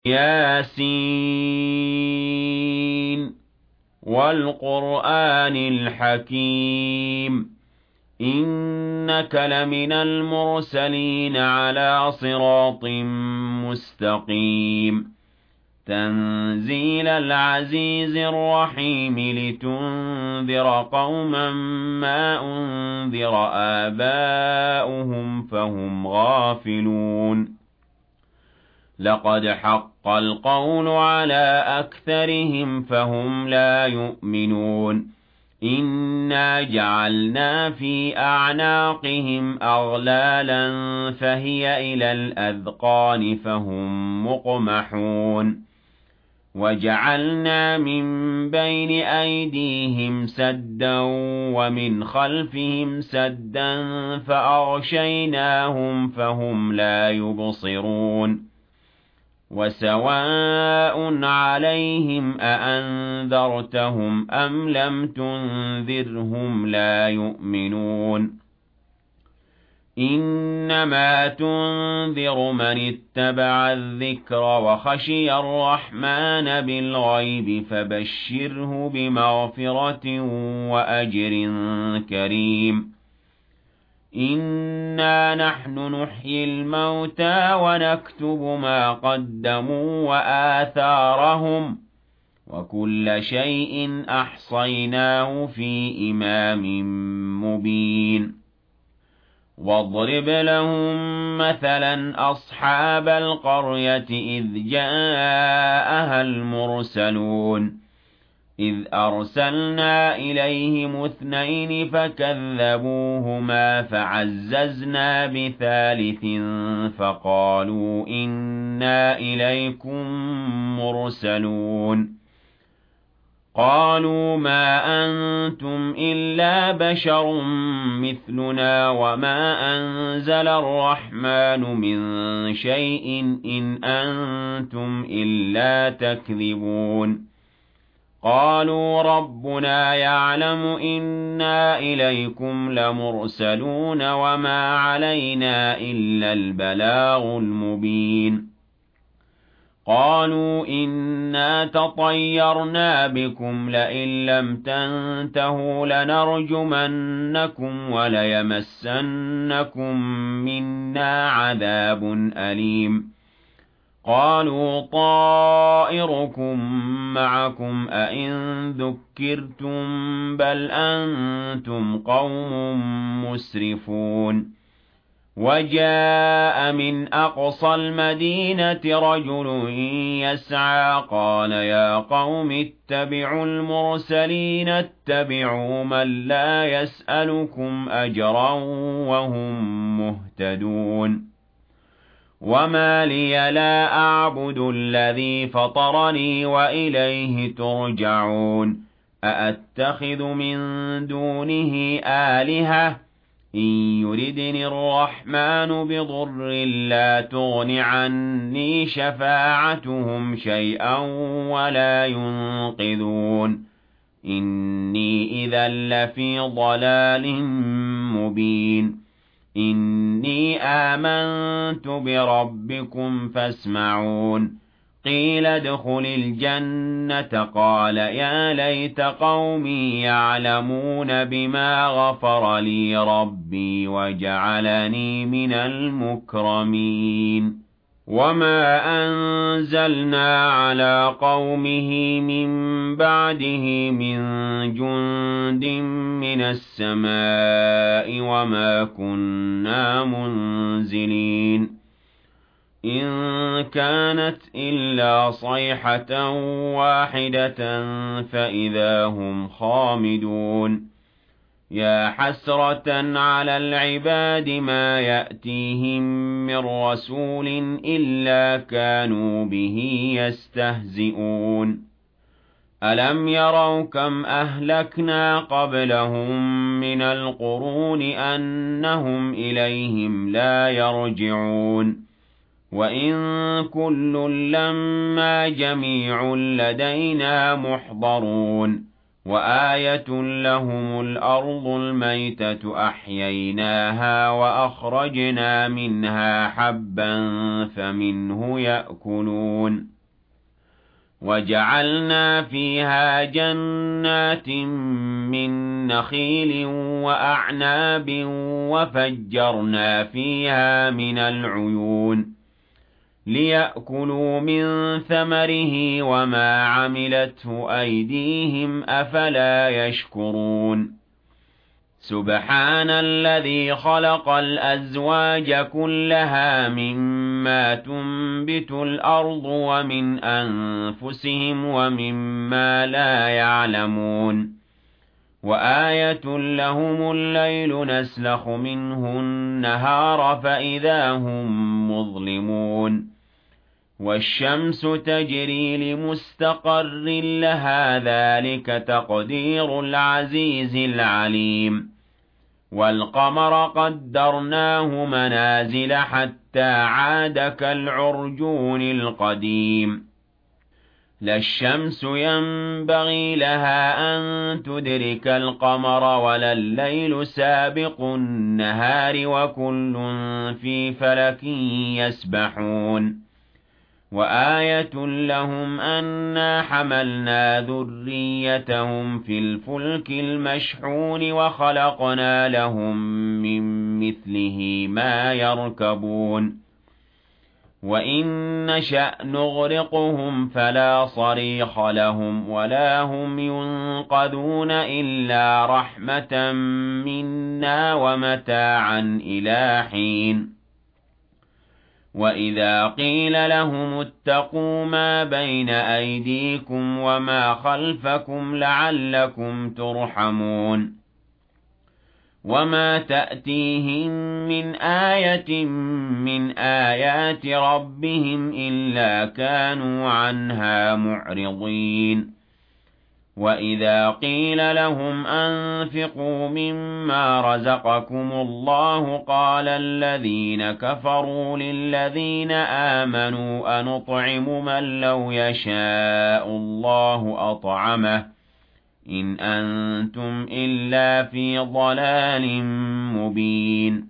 ياسين والقرآن الحكيم إنك لمن المرسلين على صراط مستقيم تنزيل العزيز الرحيم لتنذر قوما ما أنذر آباؤهم فهم غافلون لقد حق القول على أكثرهم فهم لا يؤمنون إنا جعلنا في أعناقهم أغلالا فهي إلى الأذقان فهم مقمحون وجعلنا من بين أيديهم سدا ومن خلفهم سدا فأغشيناهم فهم لا يبصرون وسواء عليهم أأنذرتهم أم لم تنذرهم لا يؤمنون إنما تنذر من اتبع الذكر وخشي الرحمن بالغيب فبشره بمغفرة وأجر كريم إنا نحن نحيي الموتى ونكتب ما قدموا وآثارهم وكل شيء أحصيناه في إمام مبين واضرب لهم مثلا أصحاب القرية إذ جاءها المرسلون إذ أرسلنا إليهم اثنين فكذبوهما فعززنا بثالث فقالوا إنا إليكم مرسلون قالوا ما أنتم إلا بشر مثلنا وما أنزل الرحمن من شيء إن أنتم إلا تكذبون قالوا ربنا يعلم إنا إليكم لمرسلون وما علينا إلا البلاغ المبين قالوا إنا تطيرنا بكم لئن لم تنتهوا لنرجمنكم وليمسنكم منا عذاب أليم قالوا طائركم معكم أئن ذكرتم بل أنتم قوم مسرفون وجاء من أقصى المدينة رجل يسعى قال يا قوم اتبعوا المرسلين اتبعوا من لا يسألكم أجرا وهم مهتدون وما لي لا أعبد الذي فطرني وإليه ترجعون أأتخذ من دونه آلهة إن يردني الرحمن بضر لا تغن عني شفاعتهم شيئا ولا ينقذون إني إذا لفي ضلال مبين إني آمنت بربكم فاسمعون قيل ادخل الجنة قال يا ليت قومي يعلمون بما غفر لي ربي وجعلني من المكرمين وما أنزلنا على قومه من بعده من جند من السماء وما كنا منزلين إن كانت إلا صيحة واحدة فإذا هم خامدون يا حسرة على العباد ما يأتيهم من رسول إلا كانوا به يستهزئون ألم يروا كم أهلكنا قبلهم من القرون أنهم إليهم لا يرجعون وإن كل لما جميع لدينا محضرون وآية لهم الأرض الميتة أحييناها وأخرجنا منها حبا فمنه يأكلون وجعلنا فيها جنات من نخيل وأعناب وفجرنا فيها من العيون ليأكلوا من ثمره وما عملته أيديهم أفلا يشكرون سبحان الذي خلق الأزواج كلها مما تنبت الأرض ومن أنفسهم ومما لا يعلمون وآية لهم الليل نسلخ منه النهار فإذا هم مظلمون والشمس تجري لمستقر لها ذلك تقدير العزيز العليم والقمر قدرناه منازل حتى عاد كالعرجون القديم لا الشمس ينبغي لها أن تدرك القمر ولا الليل سابق النهار وكل في فلك يسبحون وآية لهم أنا حملنا ذريتهم في الفلك المشحون وخلقنا لهم من مثله ما يركبون وإن نشأ نغرقهم فلا صريخ لهم ولا هم ينقذون إلا رحمة منا ومتاعا إلى حين وإذا قيل لهم اتقوا ما بين أيديكم وما خلفكم لعلكم ترحمون وما تأتيهم من آية من آيات ربهم إلا كانوا عنها معرضين وإذا قيل لهم أنفقوا مما رزقكم الله قال الذين كفروا للذين آمنوا أنطعم من لو يشاء الله أطعمه إن أنتم إلا في ضلال مبين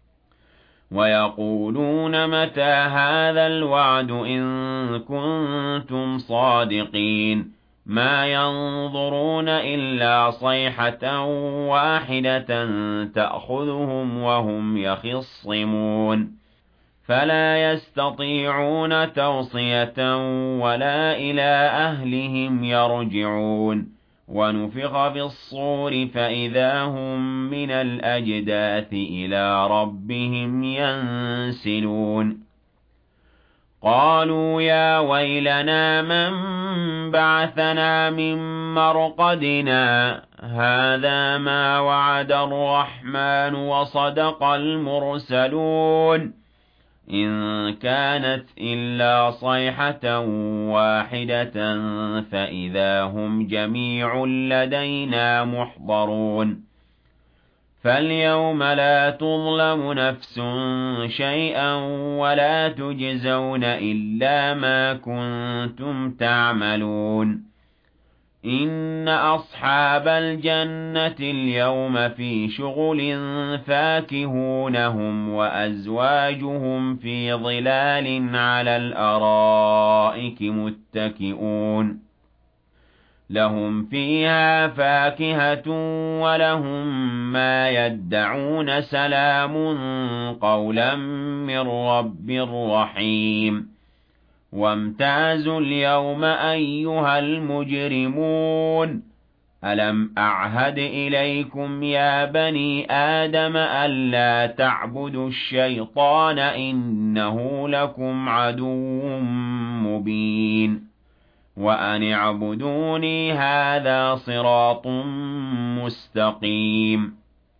ويقولون متى هذا الوعد إن كنتم صادقين ما ينظرون إلا صيحة واحدة تأخذهم وهم يخصمون فلا يستطيعون توصية ولا إلى أهلهم يرجعون ونفخ في الصور فإذا هم من الأجداث إلى ربهم ينسلون قالوا يا ويلنا من بعثنا من مرقدنا هذا ما وعد الرحمن وصدق المرسلون إن كانت إلا صيحة واحدة فإذا هم جميع لدينا محضرون فاليوم لا تظلم نفس شيئا ولا تجزون إلا ما كنتم تعملون إن أصحاب الجنة اليوم في شغل فاكهون هم وأزواجهم في ظلال على الأرائك متكئون لهم فيها فاكهة ولهم ما يدعون سلام قولا من رب رحيم وامتازوا اليوم أيها المجرمون ألم أعهد إليكم يا بني آدم ألا تعبدوا الشيطان إنه لكم عدو مبين وأن اعبدوني هذا صراط مستقيم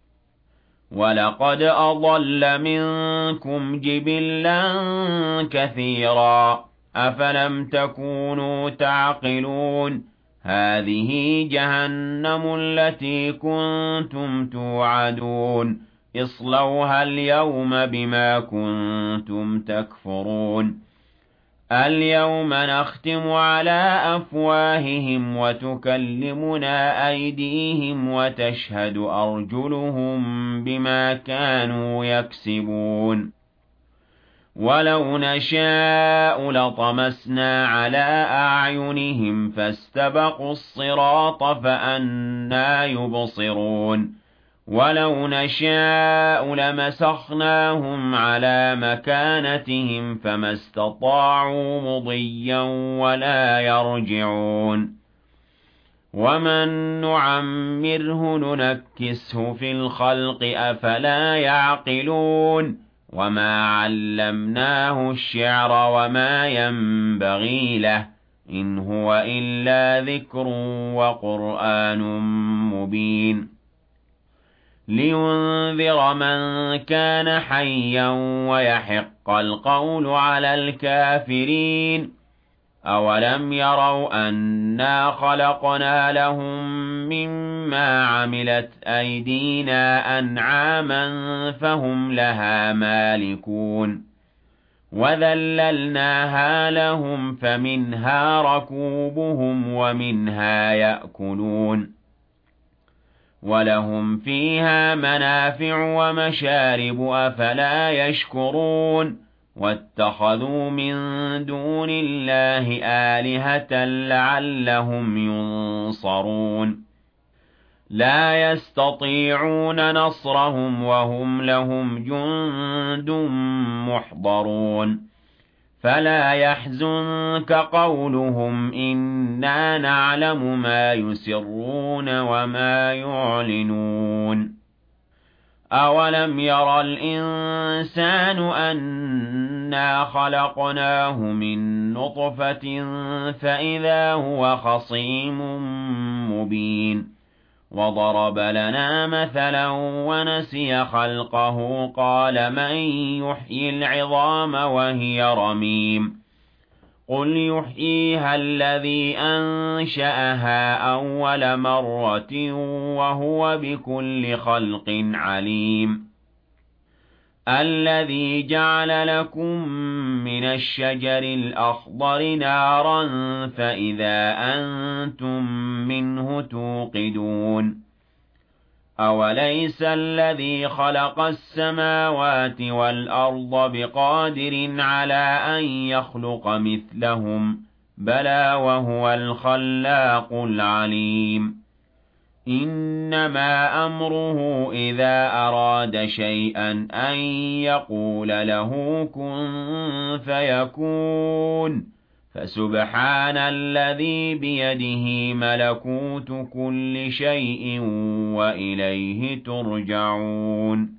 ولقد أضل منكم جبلا كثيرا أفلم تكونوا تعقلون هذه جهنم التي كنتم توعدون اصلوها اليوم بما كنتم تكفرون اليوم نختم على أفواههم وتكلمنا أيديهم وتشهد أرجلهم بما كانوا يكسبون ولو نشاء لطمسنا على أعينهم فاستبقوا الصراط فأنى يبصرون ولو نشاء لمسخناهم على مكانتهم فما استطاعوا مضيا ولا يرجعون ومن نعمره ننكسه في الخلق أفلا يعقلون وما علمناه الشعر وما ينبغي له إن هو إلا ذكر وقرآن مبين لينذر من كان حيا ويحق القول على الكافرين أولم يروا أنا خلقنا لهم مما عملت أيدينا أنعاما فهم لها مالكون وذللناها لهم فمنها ركوبهم ومنها يأكلون ولهم فيها منافع ومشارب أفلا يشكرون واتخذوا من دون الله آلهة لعلهم ينصرون لا يستطيعون نصرهم وهم لهم جند محضرون فلا يحزنك قولهم إنا نعلم ما يسرون وما يعلنون أولم ير الإنسان أنا خلقناه من نطفة فإذا هو خصيم مبين وضرب لنا مثلا ونسي خلقه قال من يحيي العظام وهي رميم قل يحييها الذي أنشأها أول مرة وهو بكل خلق عليم الذي جعل لكم من الشجر الأخضر نارا فإذا أنتم منه توقدون أوليس الذي خلق السماوات والأرض بقادر على أن يخلق مثلهم بلى وهو الخلاق العليم إنما أمره إذا أراد شيئا أن يقول له كن فيكون فسبحان الذي بيده ملكوت كل شيء وإليه ترجعون